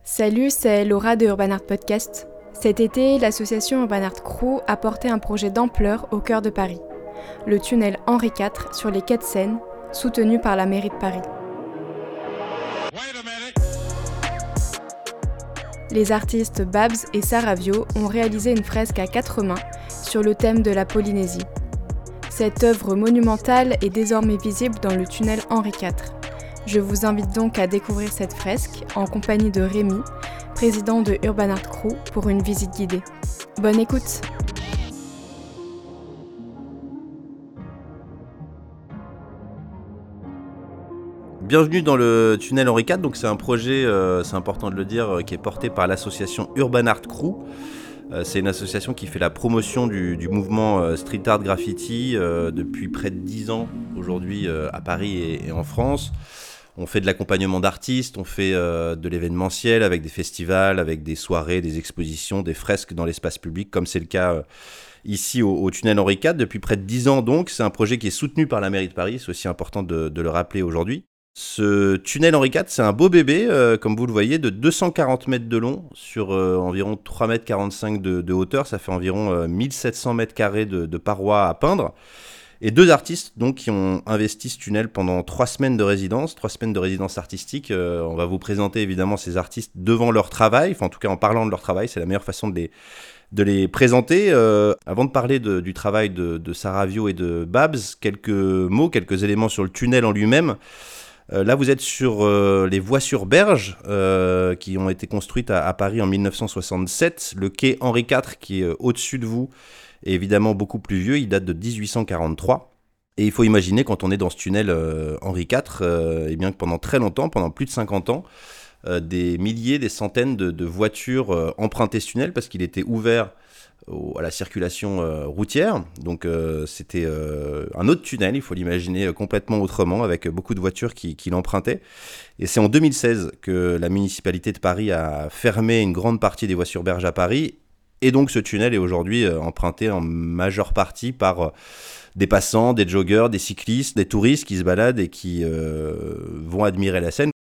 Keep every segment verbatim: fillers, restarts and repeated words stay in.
Salut, c'est Laura de Urban Art Podcast. Cet été, l'association Urban Art Crew a porté un projet d'ampleur au cœur de Paris. Le tunnel Henri quatre sur les quais de Seine, soutenu par la mairie de Paris. Les artistes Babs et Saravio ont réalisé une fresque à quatre mains sur le thème de la Polynésie. Cette œuvre monumentale est désormais visible dans le tunnel Henri quatre. Je vous invite donc à découvrir cette fresque en compagnie de Rémi, président de Urban Art Crew, pour une visite guidée. Bonne écoute! Bienvenue dans le tunnel Henri quatre, donc c'est un projet, euh, c'est important de le dire, euh, qui est porté par l'association Urban Art Crew. Euh, c'est une association qui fait la promotion du, du mouvement euh, street art graffiti euh, depuis près de dix ans aujourd'hui euh, à Paris et, et en France. On fait de l'accompagnement d'artistes, on fait euh, de l'événementiel avec des festivals, avec des soirées, des expositions, des fresques dans l'espace public, comme c'est le cas euh, ici au, au tunnel Henri quatre depuis près de dix ans. Donc c'est un projet qui est soutenu par la mairie de Paris, c'est aussi important de, de le rappeler aujourd'hui. Ce tunnel Henri quatre, c'est un beau bébé, euh, comme vous le voyez, de deux cent quarante mètres de long sur euh, environ trois mètres quarante-cinq de, de hauteur. Ça fait environ euh, mille sept cents mètres carrés de, de parois à peindre. Et deux artistes donc, qui ont investi ce tunnel pendant trois semaines de résidence, trois semaines de résidence artistique. Euh, on va vous présenter évidemment ces artistes devant leur travail, enfin en tout cas en parlant de leur travail, c'est la meilleure façon de les, de les présenter. Euh, avant de parler de, du travail de, de Saravio et de Babs, quelques mots, quelques éléments sur le tunnel en lui-même. Euh, là, vous êtes sur euh, les voies sur berge euh, qui ont été construites à, à Paris en dix-neuf cent soixante-sept. Le quai Henri quatre, qui est euh, au-dessus de vous, est évidemment beaucoup plus vieux. Il date de dix-huit cent quarante-trois. Et il faut imaginer, quand on est dans ce tunnel euh, Henri quatre, euh, eh bien que pendant très longtemps, pendant plus de cinquante ans, euh, des milliers, des centaines de, de voitures euh, empruntaient ce tunnel parce qu'il était ouvert à la circulation euh, routière. Donc euh, c'était euh, un autre tunnel, il faut l'imaginer complètement autrement, avec beaucoup de voitures qui, qui l'empruntaient. Et c'est en deux mille seize que la municipalité de Paris a fermé une grande partie des voies sur berge à Paris. Et donc ce tunnel est aujourd'hui euh, emprunté en majeure partie par euh, des passants, des joggeurs, des cyclistes, des touristes qui se baladent et qui euh, vont admirer la Seine.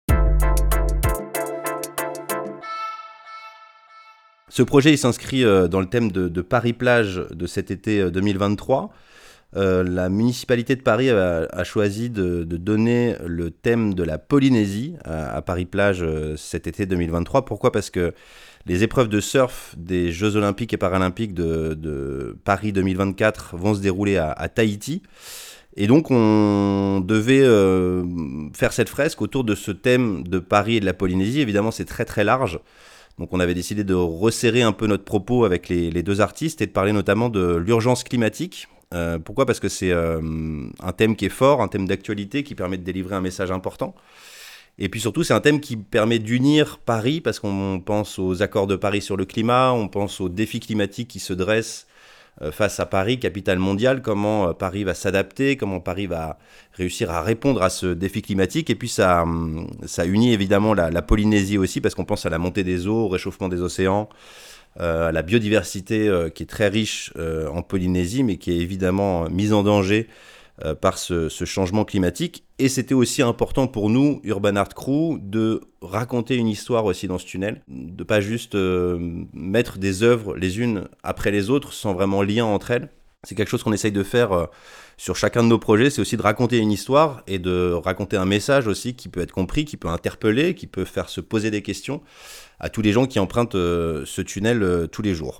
Ce projet il s'inscrit euh, dans le thème de, de Paris-Plage de cet été deux mille vingt-trois. Euh, la municipalité de Paris a, a choisi de, de donner le thème de la Polynésie à, à Paris-Plage euh, cet été deux mille vingt-trois. Pourquoi ? Parce que les épreuves de surf des Jeux Olympiques et Paralympiques de, de Paris deux mille vingt-quatre vont se dérouler à, à Tahiti. Et donc on devait euh, faire cette fresque autour de ce thème de Paris et de la Polynésie. Évidemment, c'est très très large. Donc on avait décidé de resserrer un peu notre propos avec les, les deux artistes et de parler notamment de l'urgence climatique. Euh, pourquoi ? Parce que c'est euh, un thème qui est fort, un thème d'actualité qui permet de délivrer un message important. Et puis surtout, c'est un thème qui permet d'unir Paris, parce qu'on pense aux accords de Paris sur le climat, on pense aux défis climatiques qui se dressent face à Paris, capitale mondiale, comment Paris va s'adapter, comment Paris va réussir à répondre à ce défi climatique. Et puis ça, ça unit évidemment la, la Polynésie aussi, parce qu'on pense à la montée des eaux, au réchauffement des océans, euh, à la biodiversité euh, qui est très riche euh, en Polynésie, mais qui est évidemment mise en danger euh, par ce, ce changement climatique. Et c'était aussi important pour nous, Urban Art Crew, de raconter une histoire aussi dans ce tunnel, de pas juste euh, mettre des œuvres les unes après les autres sans vraiment lien entre elles. C'est quelque chose qu'on essaye de faire euh, sur chacun de nos projets, c'est aussi de raconter une histoire et de raconter un message aussi qui peut être compris, qui peut interpeller, qui peut faire se poser des questions à tous les gens qui empruntent euh, ce tunnel euh, tous les jours.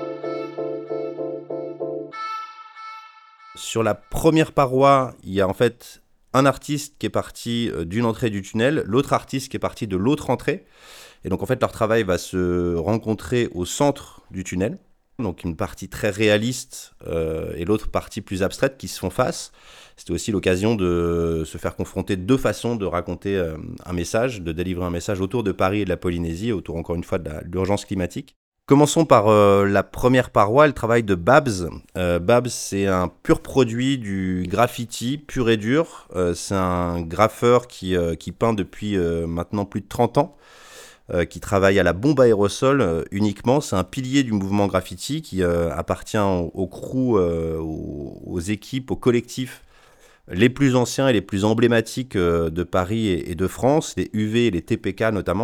Sur la première paroi, il y a en fait un artiste qui est parti d'une entrée du tunnel, l'autre artiste qui est parti de l'autre entrée. Et donc en fait leur travail va se rencontrer au centre du tunnel. Donc une partie très réaliste euh, et l'autre partie plus abstraite qui se font face. C'était aussi l'occasion de se faire confronter deux façons de raconter euh, un message, de délivrer un message autour de Paris et de la Polynésie, autour encore une fois de, la, de l'urgence climatique. Commençons par euh, la première paroi, le travail de Babs. Euh, Babs, c'est un pur produit du graffiti, pur et dur. Euh, c'est un graffeur qui, euh, qui peint depuis euh, maintenant plus de trente ans, euh, qui travaille à la bombe aérosol euh, uniquement. C'est un pilier du mouvement graffiti qui euh, appartient au, au crew, euh, aux, aux équipes, aux collectifs les plus anciens et les plus emblématiques euh, de Paris et, et de France, les U V et les T P K notamment.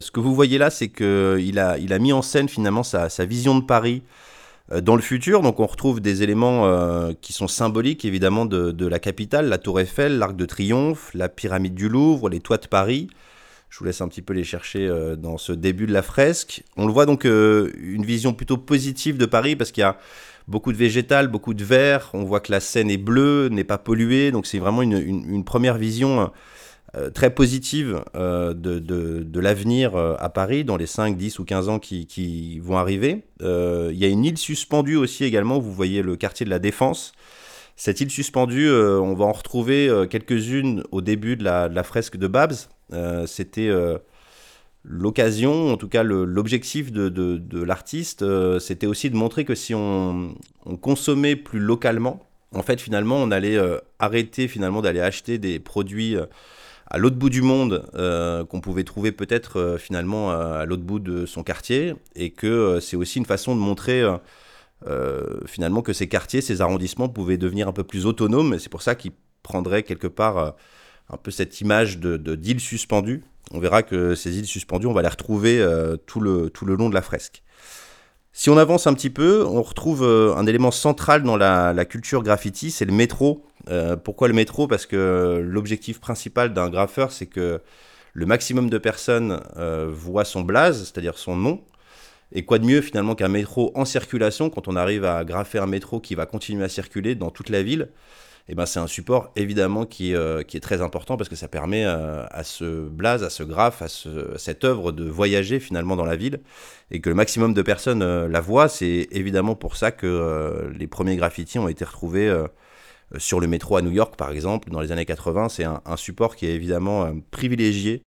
Ce que vous voyez là, c'est qu'il a, il a mis en scène finalement sa, sa vision de Paris euh, dans le futur. Donc on retrouve des éléments euh, qui sont symboliques évidemment de, de la capitale, la Tour Eiffel, l'Arc de Triomphe, la pyramide du Louvre, les toits de Paris. Je vous laisse un petit peu les chercher euh, dans ce début de la fresque. On le voit donc euh, une vision plutôt positive de Paris parce qu'il y a beaucoup de végétal, beaucoup de vert. On voit que la Seine est bleue, n'est pas polluée. Donc c'est vraiment une, une, une première vision Euh, très positive euh, de, de, de l'avenir euh, à Paris dans les cinq, dix ou quinze ans qui, qui vont arriver. Euh, il y a une île suspendue aussi également, vous voyez le quartier de la Défense. Cette île suspendue, euh, on va en retrouver euh, quelques-unes au début de la, de la fresque de Babs. Euh, c'était euh, l'occasion, en tout cas le, l'objectif de, de, de l'artiste, euh, c'était aussi de montrer que si on, on consommait plus localement, en fait finalement on allait euh, arrêter finalement d'aller acheter des produits euh, à l'autre bout du monde, euh, qu'on pouvait trouver peut-être euh, finalement euh, à l'autre bout de son quartier, et que euh, c'est aussi une façon de montrer euh, euh, finalement que ces quartiers, ces arrondissements pouvaient devenir un peu plus autonomes, et c'est pour ça qu'ils prendraient quelque part euh, un peu cette image de, de, d'îles suspendues. On verra que ces îles suspendues, on va les retrouver euh, tout, le, tout le long de la fresque. Si on avance un petit peu, on retrouve euh, un élément central dans la, la culture graffiti, c'est le métro. Euh, pourquoi le métro ? Parce que l'objectif principal d'un graffeur, c'est que le maximum de personnes euh, voient son blaze, c'est-à-dire son nom. Et quoi de mieux finalement qu'un métro en circulation, quand on arrive à graffer un métro qui va continuer à circuler dans toute la ville, eh ben, c'est un support évidemment qui, euh, qui est très important parce que ça permet euh, à ce blaze, à ce graphe, à, ce, à cette œuvre de voyager finalement dans la ville et que le maximum de personnes euh, la voient. C'est évidemment pour ça que euh, les premiers graffitis ont été retrouvés euh, sur le métro à New York par exemple dans les années quatre-vingts. C'est un, un support qui est évidemment euh, privilégié.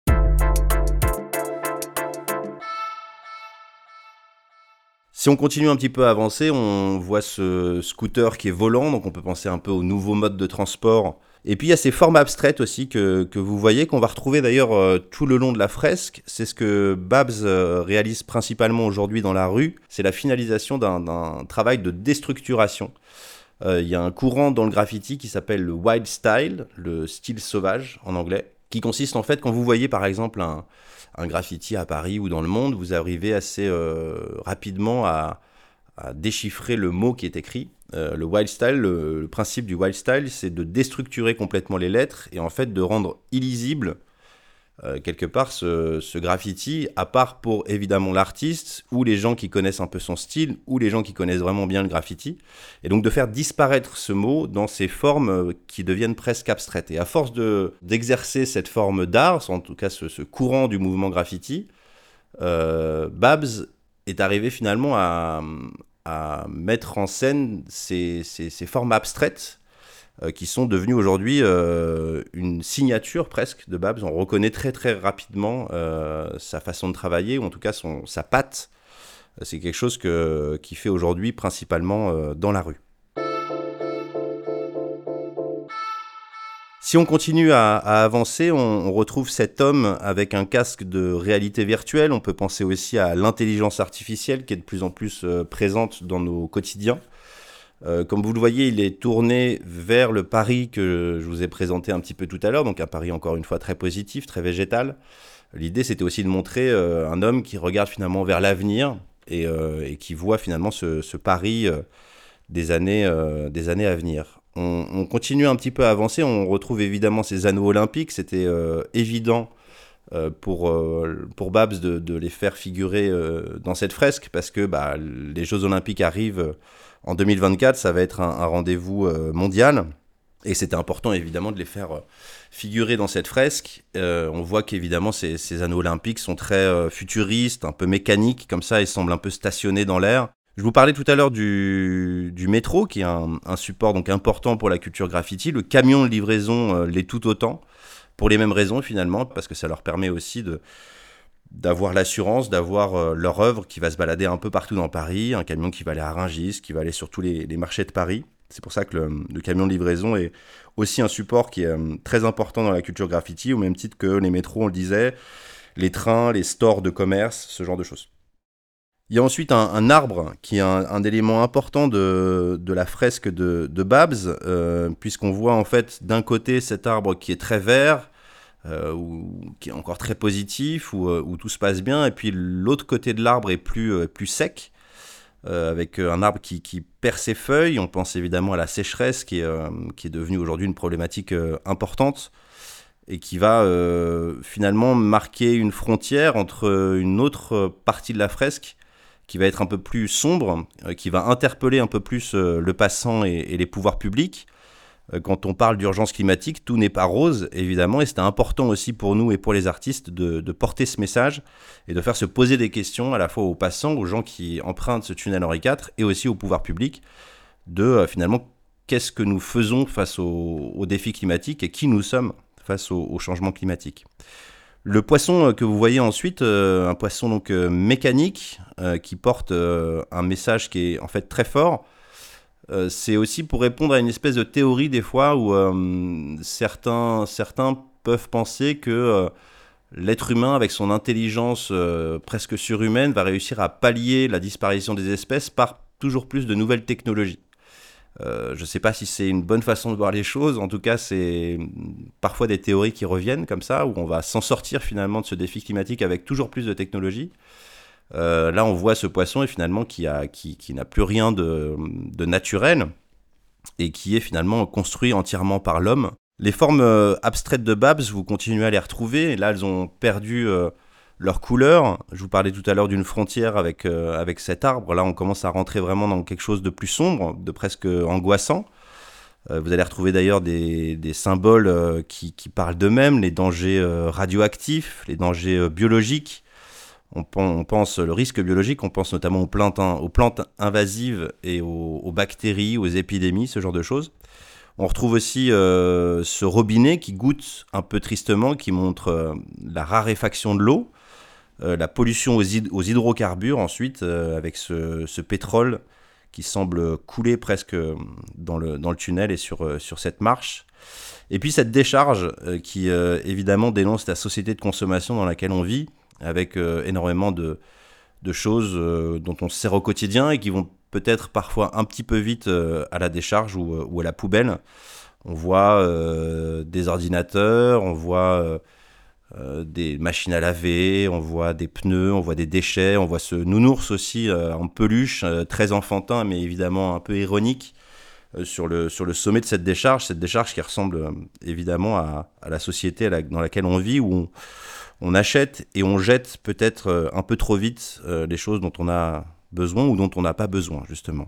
Si on continue un petit peu à avancer, on voit ce scooter qui est volant, donc on peut penser un peu au nouveau mode de transport. Et puis il y a ces formes abstraites aussi que, que vous voyez, qu'on va retrouver d'ailleurs euh, tout le long de la fresque. C'est ce que Babs euh, réalise principalement aujourd'hui dans la rue. C'est la finalisation d'un, d'un travail de déstructuration. Euh, il y a un courant dans le graffiti qui s'appelle le wild style, le style sauvage en anglais, qui consiste en fait, quand vous voyez par exemple un... un graffiti à Paris ou dans le monde, vous arrivez assez euh, rapidement à, à déchiffrer le mot qui est écrit. Euh, le wild style, le, le principe du wild style, c'est de déstructurer complètement les lettres et en fait de rendre illisible euh, quelque part ce, ce graffiti, à part pour évidemment l'artiste ou les gens qui connaissent un peu son style ou les gens qui connaissent vraiment bien le graffiti. Et donc de faire disparaître ce mot dans ces formes qui deviennent presque abstraites. Et à force de, d'exercer cette forme d'art, en tout cas ce, ce courant du mouvement graffiti, euh, Babs est arrivé finalement à, à mettre en scène ces, ces, ces formes abstraites euh, qui sont devenues aujourd'hui euh, une signature presque de Babs. On reconnaît très très rapidement euh, sa façon de travailler, ou en tout cas son, sa patte. C'est quelque chose que, qu'il fait aujourd'hui principalement euh, dans la rue. Si on continue à, à avancer, on, on retrouve cet homme avec un casque de réalité virtuelle. On peut penser aussi à l'intelligence artificielle qui est de plus en plus euh, présente dans nos quotidiens. Euh, comme vous le voyez, il est tourné vers le Paris que je vous ai présenté un petit peu tout à l'heure, donc un Paris encore une fois très positif, très végétal. L'idée, c'était aussi de montrer euh, un homme qui regarde finalement vers l'avenir et, euh, et qui voit finalement ce, ce Paris euh, des années, euh, des années à venir. On, on continue un petit peu à avancer, on retrouve évidemment ces anneaux olympiques, c'était euh, évident euh, pour, euh, pour Babs de, de les faire figurer euh, dans cette fresque parce que bah, les Jeux olympiques arrivent en deux mille vingt-quatre, ça va être un, un rendez-vous euh, mondial et c'était important évidemment de les faire euh, figurer dans cette fresque. Euh, on voit qu'évidemment ces, ces anneaux olympiques sont très euh, futuristes, un peu mécaniques, comme ça ils semblent un peu stationnés dans l'air. Je vous parlais tout à l'heure du, du métro, qui est un, un support donc important pour la culture graffiti. Le camion de livraison euh, l'est tout autant, pour les mêmes raisons finalement, parce que ça leur permet aussi de, d'avoir l'assurance, d'avoir euh, leur œuvre qui va se balader un peu partout dans Paris, un camion qui va aller à Rungis, qui va aller sur tous les, les marchés de Paris. C'est pour ça que le, le camion de livraison est aussi un support qui est euh, très important dans la culture graffiti, au même titre que les métros, on le disait, les trains, les stores de commerce, ce genre de choses. Il y a ensuite un, un arbre qui est un, un élément important de, de la fresque de, de Babs, euh, puisqu'on voit en fait d'un côté cet arbre qui est très vert, euh, où, qui est encore très positif, où, où tout se passe bien, et puis l'autre côté de l'arbre est plus, euh, plus sec, euh, avec un arbre qui, qui perd ses feuilles. On pense évidemment à la sécheresse, qui est, euh, qui est devenue aujourd'hui une problématique euh, importante, et qui va euh, finalement marquer une frontière entre une autre partie de la fresque, qui va être un peu plus sombre, euh, qui va interpeller un peu plus euh, le passant et, et les pouvoirs publics. Euh, quand on parle d'urgence climatique, tout n'est pas rose, évidemment, et c'était important aussi pour nous et pour les artistes de, de porter ce message et de faire se poser des questions à la fois aux passants, aux gens qui empruntent ce tunnel Henri quatre, et aussi aux pouvoirs publics, de euh, finalement qu'est-ce que nous faisons face aux, aux défis climatiques et qui nous sommes face au, au changement climatique. Le poisson que vous voyez ensuite, euh, un poisson donc euh, mécanique euh, qui porte euh, un message qui est en fait très fort, euh, c'est aussi pour répondre à une espèce de théorie des fois où euh, certains, certains peuvent penser que euh, l'être humain avec son intelligence euh, presque surhumaine va réussir à pallier la disparition des espèces par toujours plus de nouvelles technologies. Euh, je ne sais pas si c'est une bonne façon de voir les choses, en tout cas c'est parfois des théories qui reviennent comme ça, où on va s'en sortir finalement de ce défi climatique avec toujours plus de technologie. Euh, là on voit ce poisson et finalement qui, a, qui, qui n'a plus rien de, de naturel et qui est finalement construit entièrement par l'homme. Les formes euh, abstraites de Babs, vous continuez à les retrouver, et là elles ont perdu euh, leur couleur. Je vous parlais tout à l'heure d'une frontière avec, euh, avec cet arbre. Là, on commence à rentrer vraiment dans quelque chose de plus sombre, de presque angoissant. Euh, vous allez retrouver d'ailleurs des, des symboles euh, qui, qui parlent d'eux-mêmes, les dangers euh, radioactifs, les dangers euh, biologiques. On, on pense le risque biologique, on pense notamment aux plantes, aux plantes invasives et aux, aux bactéries, aux épidémies, ce genre de choses. On retrouve aussi euh, ce robinet qui goûte un peu tristement, qui montre euh, la raréfaction de l'eau. Euh, la pollution aux, hyd- aux hydrocarbures ensuite, euh, avec ce, ce pétrole qui semble couler presque dans le, dans le tunnel et sur, euh, sur cette marche. Et puis cette décharge euh, qui euh, évidemment dénonce la société de consommation dans laquelle on vit, avec euh, énormément de, de choses euh, dont on se sert au quotidien et qui vont peut-être parfois un petit peu vite euh, à la décharge ou, ou à la poubelle. On voit euh, des ordinateurs, on voit... Euh, Euh, des machines à laver, on voit des pneus, on voit des déchets, on voit ce nounours aussi euh, en peluche, euh, très enfantin mais évidemment un peu ironique euh, sur, le, sur le sommet de cette décharge, cette décharge qui ressemble euh, évidemment à, à la société à la, dans laquelle on vit, où on, on achète et on jette peut-être euh, un peu trop vite euh, les choses dont on a besoin ou dont on n'a pas besoin justement.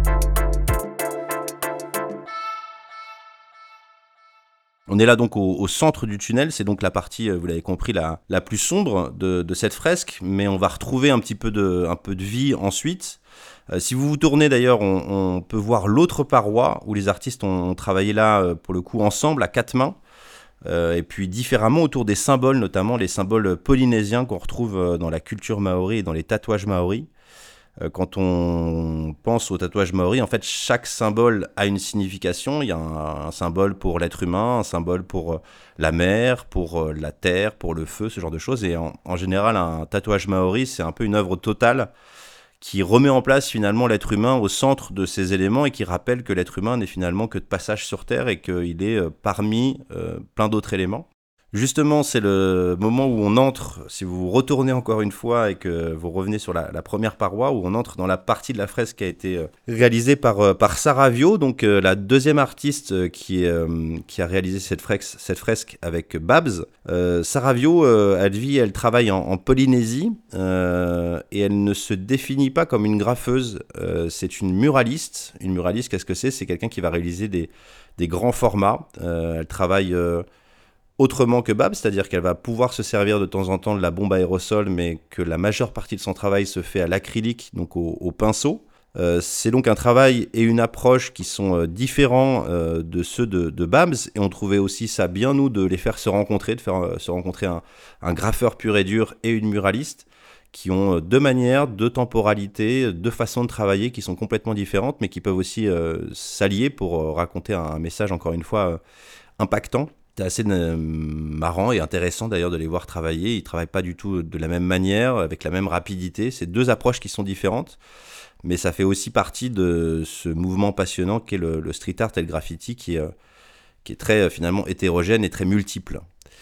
On est là donc au, au centre du tunnel, c'est donc la partie, vous l'avez compris, la, la plus sombre de, de cette fresque, mais on va retrouver un petit peu de, un peu de vie ensuite. Euh, si vous vous tournez d'ailleurs, on, on peut voir l'autre paroi où les artistes ont, ont travaillé là, pour le coup, ensemble, à quatre mains, euh, et puis différemment autour des symboles, notamment les symboles polynésiens qu'on retrouve dans la culture maori et dans les tatouages maoris. Quand on pense au tatouage maori, en fait, chaque symbole a une signification. Il y a un, un symbole pour l'être humain, un symbole pour la mer, pour la terre, pour le feu, ce genre de choses. Et en, en général, un tatouage maori, c'est un peu une œuvre totale qui remet en place finalement l'être humain au centre de ces éléments et qui rappelle que l'être humain n'est finalement que de passage sur Terre et qu'il est parmi euh, plein d'autres éléments. Justement, c'est le moment où on entre, si vous retournez encore une fois et que vous revenez sur la, la première paroi, où on entre dans la partie de la fresque qui a été euh, réalisée par, euh, par Saravio, donc euh, la deuxième artiste euh, qui, euh, qui a réalisé cette fresque, cette fresque avec Babs. Euh, Saravio, euh, elle vit, elle travaille en, en Polynésie euh, et elle ne se définit pas comme une graffeuse, euh, c'est une muraliste. Une muraliste, qu'est-ce que c'est ? C'est quelqu'un qui va réaliser des, des grands formats. Euh, elle travaille... Euh, autrement que Babs, c'est-à-dire qu'elle va pouvoir se servir de temps en temps de la bombe aérosol, mais que la majeure partie de son travail se fait à l'acrylique, donc au, au pinceau. Euh, c'est donc un travail et une approche qui sont euh, différents euh, de ceux de, de Babs, et on trouvait aussi ça bien, nous, de les faire se rencontrer, de faire euh, se rencontrer un, un graffeur pur et dur et une muraliste, qui ont deux manières, deux temporalités, deux façons de travailler qui sont complètement différentes, mais qui peuvent aussi euh, s'allier pour euh, raconter un, un message, encore une fois, euh, impactant. C'est assez euh, marrant et intéressant d'ailleurs de les voir travailler. Ils ne travaillent pas du tout de la même manière, avec la même rapidité. C'est deux approches qui sont différentes, mais ça fait aussi partie de ce mouvement passionnant qu'est le, le street art et le graffiti, qui est, euh, qui est très euh, finalement hétérogène et très multiple.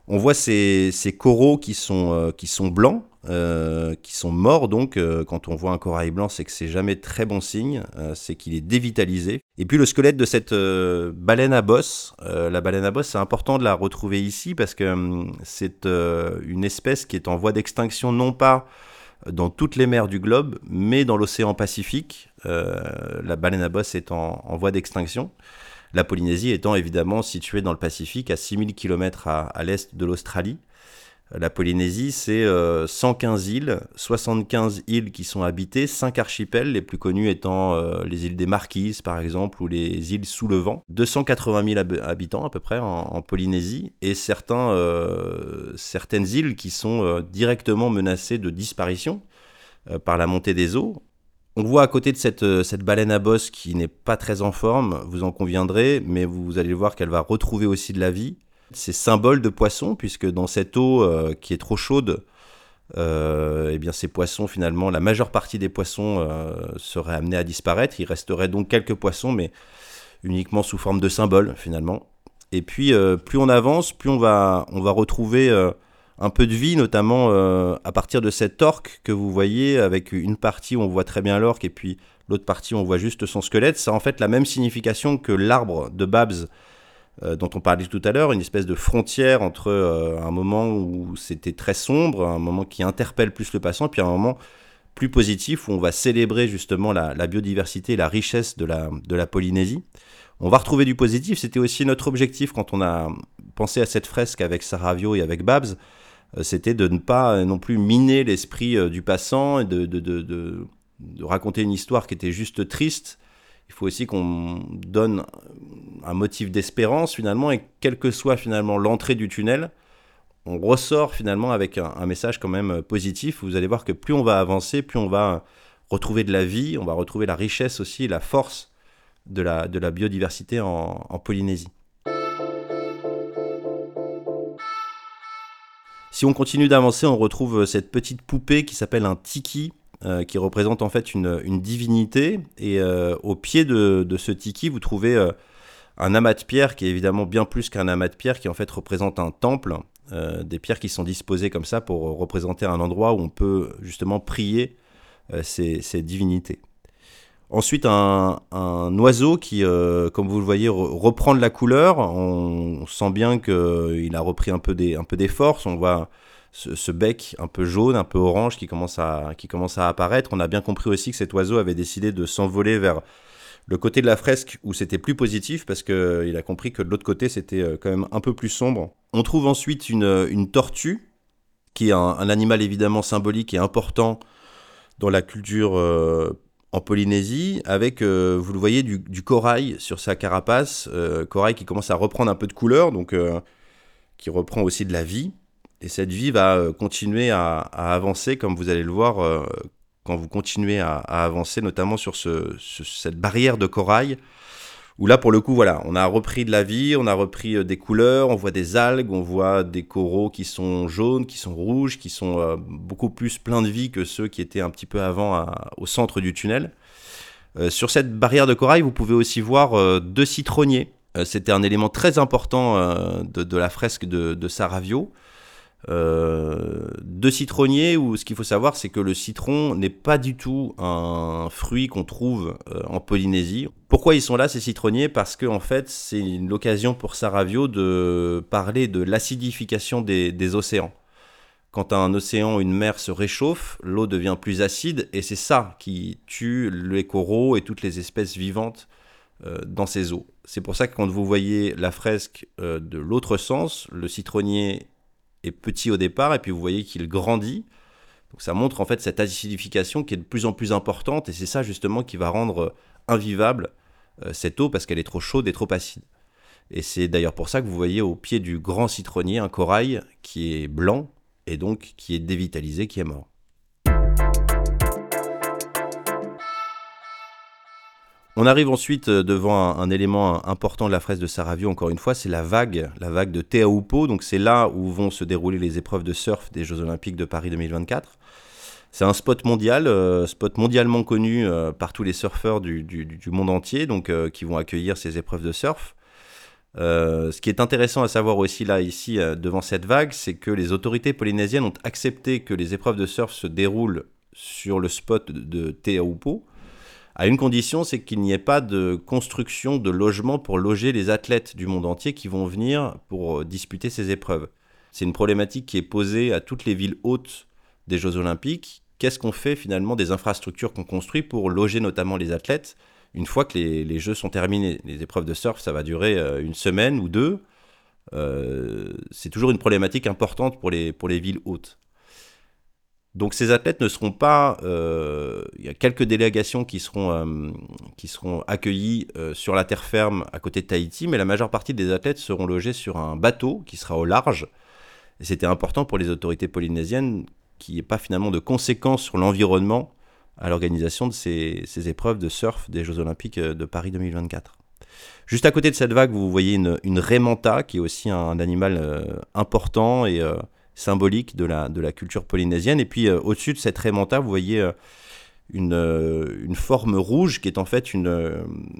On voit ces, ces coraux qui sont, euh, qui sont blancs, euh, qui sont morts. Donc, euh, quand on voit un corail blanc, c'est que c'est jamais très bon signe. Euh, c'est qu'il est dévitalisé. Et puis, le squelette de cette euh, baleine à bosse, euh, la baleine à bosse, c'est important de la retrouver ici parce que euh, c'est euh, une espèce qui est en voie d'extinction, non pas dans toutes les mers du globe, mais dans l'océan Pacifique. Euh, la baleine à bosse est en, en voie d'extinction. La Polynésie étant évidemment située dans le Pacifique, à six mille kilomètres à, à l'est de l'Australie. La Polynésie, c'est euh, cent quinze îles, soixante-quinze îles qui sont habitées, cinq archipels, les plus connus étant euh, les îles des Marquises, par exemple, ou les îles sous le vent. deux cent quatre-vingt mille hab- habitants à peu près en, en Polynésie, et certains, euh, certaines îles qui sont euh, directement menacées de disparition euh, par la montée des eaux. On voit à côté de cette, cette baleine à bosse qui n'est pas très en forme, vous en conviendrez, mais vous allez voir qu'elle va retrouver aussi de la vie. C'est symbole de poisson, puisque dans cette eau euh, qui est trop chaude, euh, eh bien ces poissons, finalement, la majeure partie des poissons euh, seraient amenés à disparaître. Il resterait donc quelques poissons, mais uniquement sous forme de symbole, finalement. Et puis, euh, plus on avance, plus on va, on va retrouver... Euh, un peu de vie, notamment euh, à partir de cette orque que vous voyez, avec une partie où on voit très bien l'orque et puis l'autre partie où on voit juste son squelette. Ça a en fait la même signification que l'arbre de Babs euh, dont on parlait tout à l'heure, une espèce de frontière entre euh, un moment où c'était très sombre, un moment qui interpelle plus le passant, puis un moment plus positif où on va célébrer justement la, la biodiversité et la richesse de la, de la Polynésie. On va retrouver du positif, c'était aussi notre objectif quand on a pensé à cette fresque avec Saravio et avec Babs, c'était de ne pas non plus miner l'esprit du passant et de, de, de, de, de raconter une histoire qui était juste triste. Il faut aussi qu'on donne un motif d'espérance finalement, et quelle que soit finalement l'entrée du tunnel, on ressort finalement avec un, un message quand même positif. Vous allez voir que plus on va avancer, plus on va retrouver de la vie, on va retrouver la richesse aussi, la force de la, de la biodiversité en, en Polynésie. Si on continue d'avancer, on retrouve cette petite poupée qui s'appelle un tiki, euh, qui représente en fait une, une divinité. Et euh, au pied de, de ce tiki, vous trouvez euh, un amas de pierres qui est évidemment bien plus qu'un amas de pierres, qui en fait représente un temple. Euh, des pierres qui sont disposées comme ça pour représenter un endroit où on peut justement prier euh, ces, ces divinités. Ensuite, un, un oiseau qui, euh, comme vous le voyez, re- reprend de la couleur. On, on sent bien qu'il a repris un peu des, un peu des forces. On voit ce, ce bec un peu jaune, un peu orange qui commence, à, qui commence à apparaître. On a bien compris aussi que cet oiseau avait décidé de s'envoler vers le côté de la fresque où c'était plus positif, parce qu'il a compris que de l'autre côté, c'était quand même un peu plus sombre. On trouve ensuite une, une tortue, qui est un, un animal évidemment symbolique et important dans la culture euh, en Polynésie, avec, euh, vous le voyez, du, du corail sur sa carapace, euh, corail qui commence à reprendre un peu de couleur, donc euh, qui reprend aussi de la vie. Et cette vie va euh, continuer à, à avancer, comme vous allez le voir, euh, quand vous continuez à, à avancer, notamment sur ce, ce, cette barrière de corail, où là, pour le coup, voilà, on a repris de la vie, on a repris euh, des couleurs, on voit des algues, on voit des coraux qui sont jaunes, qui sont rouges, qui sont euh, beaucoup plus pleins de vie que ceux qui étaient un petit peu avant à, au centre du tunnel. Euh, sur cette barrière de corail, vous pouvez aussi voir euh, deux citronniers. Euh, c'était un élément très important euh, de, de la fresque de, de Saravio. Euh, deux citronniers, où ce qu'il faut savoir, c'est que le citron n'est pas du tout un fruit qu'on trouve euh, en Polynésie. Pourquoi ils sont là, ces citronniers ? Parce que en fait, c'est l'occasion pour Saravio de parler de l'acidification des, des océans. Quand un océan ou une mer se réchauffe, l'eau devient plus acide, et c'est ça qui tue les coraux et toutes les espèces vivantes euh, dans ces eaux. C'est pour ça que quand vous voyez la fresque euh, de l'autre sens, le citronnier est petit au départ, et puis vous voyez qu'il grandit. Donc ça montre en fait cette acidification qui est de plus en plus importante, et c'est ça justement qui va rendre invivable euh, cette eau, parce qu'elle est trop chaude et trop acide. Et c'est d'ailleurs pour ça que vous voyez au pied du grand citronnier un corail qui est blanc, et donc qui est dévitalisé, qui est mort. On arrive ensuite devant un, un élément important de la fresque de Saravio, encore une fois, c'est la vague, la vague de Te Aupo. Donc c'est là où vont se dérouler les épreuves de surf des Jeux Olympiques de Paris deux mille vingt-quatre. C'est un spot mondial, euh, spot mondialement connu euh, par tous les surfeurs du, du, du monde entier, donc euh, qui vont accueillir ces épreuves de surf. Euh, ce qui est intéressant à savoir aussi là, ici, euh, devant cette vague, c'est que les autorités polynésiennes ont accepté que les épreuves de surf se déroulent sur le spot de Te Aupo, à une condition, c'est qu'il n'y ait pas de construction de logements pour loger les athlètes du monde entier qui vont venir pour disputer ces épreuves. C'est une problématique qui est posée à toutes les villes hôtes des Jeux Olympiques. Qu'est-ce qu'on fait finalement des infrastructures qu'on construit pour loger notamment les athlètes une fois que les, les Jeux sont terminés? Les épreuves de surf, ça va durer une semaine ou deux. Euh, c'est toujours une problématique importante pour les, pour les villes hôtes. Donc ces athlètes ne seront pas... Euh, il y a quelques délégations qui seront, euh, qui seront accueillies euh, sur la terre ferme à côté de Tahiti, mais la majeure partie des athlètes seront logés sur un bateau qui sera au large. Et c'était important pour les autorités polynésiennes qu'il n'y ait pas finalement de conséquences sur l'environnement à l'organisation de ces, ces épreuves de surf des Jeux Olympiques de Paris deux mille vingt-quatre. Juste à côté de cette vague, vous voyez une, une raie manta, qui est aussi un, un animal euh, important et... Euh, symbolique de la, de la culture polynésienne. Et puis euh, au-dessus de cette raie manta, vous voyez euh, une, euh, une forme rouge qui est en fait une, euh,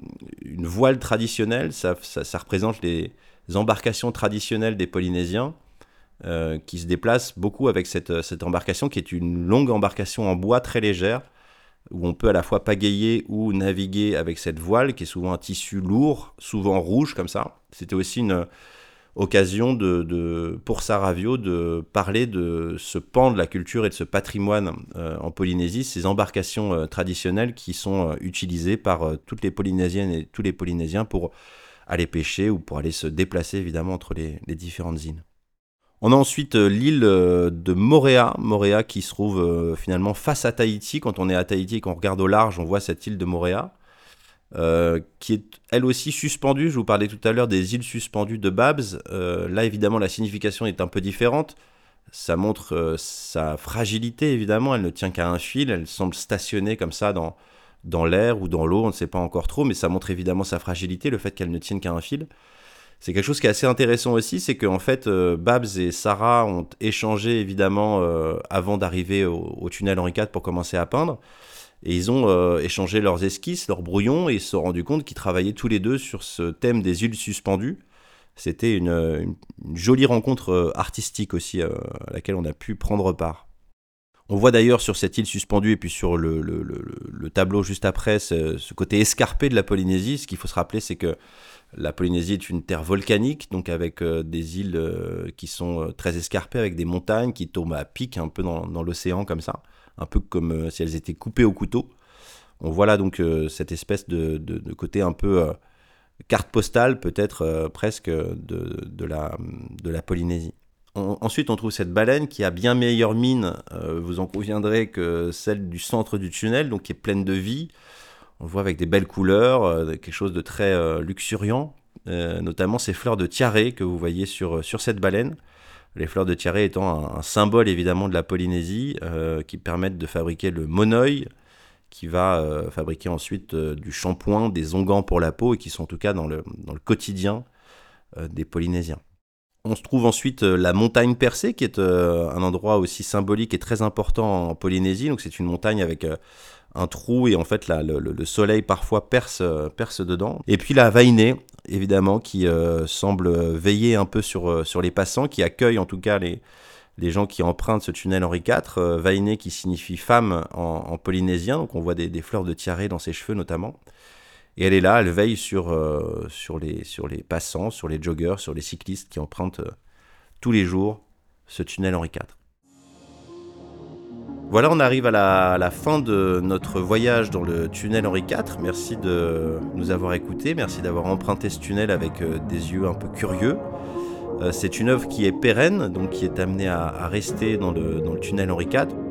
une voile traditionnelle. Ça, ça, ça représente les embarcations traditionnelles des Polynésiens euh, qui se déplacent beaucoup avec cette, cette embarcation qui est une longue embarcation en bois très légère où on peut à la fois pagayer ou naviguer avec cette voile qui est souvent un tissu lourd, souvent rouge comme ça. C'était aussi une occasion de, de, pour Saravio de parler de ce pan de la culture et de ce patrimoine euh, en Polynésie, ces embarcations euh, traditionnelles qui sont euh, utilisées par euh, toutes les Polynésiennes et tous les Polynésiens pour aller pêcher ou pour aller se déplacer évidemment entre les, les différentes îles. On a ensuite euh, l'île euh, de Moorea, Moorea qui se trouve euh, finalement face à Tahiti. Quand on est à Tahiti et qu'on regarde au large, on voit cette île de Moorea. Euh, qui est elle aussi suspendue. Je vous parlais tout à l'heure des îles suspendues de Babs. Euh, là, évidemment, la signification est un peu différente. Ça montre euh, sa fragilité, évidemment. Elle ne tient qu'à un fil. Elle semble stationnée comme ça dans, dans l'air ou dans l'eau. On ne sait pas encore trop, mais ça montre évidemment sa fragilité, le fait qu'elle ne tienne qu'à un fil. C'est quelque chose qui est assez intéressant aussi, c'est qu'en fait, euh, Babs et Sarah ont échangé, évidemment, euh, avant d'arriver au, au tunnel Henri quatre pour commencer à peindre. Et ils ont euh, échangé leurs esquisses, leurs brouillons, et ils se sont rendus compte qu'ils travaillaient tous les deux sur ce thème des îles suspendues. C'était une, une, une jolie rencontre euh, artistique aussi, euh, à laquelle on a pu prendre part. On voit d'ailleurs sur cette île suspendue, et puis sur le, le, le, le tableau juste après, ce, ce côté escarpé de la Polynésie. Ce qu'il faut se rappeler, c'est que la Polynésie est une terre volcanique, donc avec euh, des îles euh, qui sont euh, très escarpées, avec des montagnes qui tombent à pic, un peu dans, dans l'océan comme ça. Un peu comme euh, si elles étaient coupées au couteau. On voit là donc euh, cette espèce de, de, de côté un peu euh, carte postale, peut-être euh, presque, de, de, la, de la Polynésie. On, ensuite, on trouve cette baleine qui a bien meilleure mine, euh, vous en conviendrez, que celle du centre du tunnel, donc qui est pleine de vie. On le voit avec des belles couleurs, euh, quelque chose de très euh, luxuriant, euh, notamment ces fleurs de tiare que vous voyez sur, sur cette baleine. Les fleurs de tiare étant un, un symbole évidemment de la Polynésie euh, qui permettent de fabriquer le monoï qui va euh, fabriquer ensuite euh, du shampoing, des onguents pour la peau et qui sont en tout cas dans le, dans le quotidien euh, des Polynésiens. On se trouve ensuite euh, la montagne percée qui est euh, un endroit aussi symbolique et très important en Polynésie. Donc c'est une montagne avec euh, un trou et en fait là, le, le soleil parfois perce, euh, perce dedans. Et puis la Vainé, évidemment, qui euh, semble veiller un peu sur, euh, sur les passants, qui accueille en tout cas les, les gens qui empruntent ce tunnel Henri quatre. Euh, Vainé qui signifie femme en, en polynésien, donc on voit des, des fleurs de tiare dans ses cheveux notamment. Et elle est là, elle veille sur, euh, sur, les, sur les passants, sur les joggers, sur les cyclistes qui empruntent euh, tous les jours ce tunnel Henri quatre. Voilà, on arrive à la, à la fin de notre voyage dans le tunnel Henri quatre. Merci de nous avoir écoutés, merci d'avoir emprunté ce tunnel avec euh, des yeux un peu curieux. Euh, c'est une œuvre qui est pérenne, donc qui est amenée à, à rester dans le, dans le tunnel Henri quatre.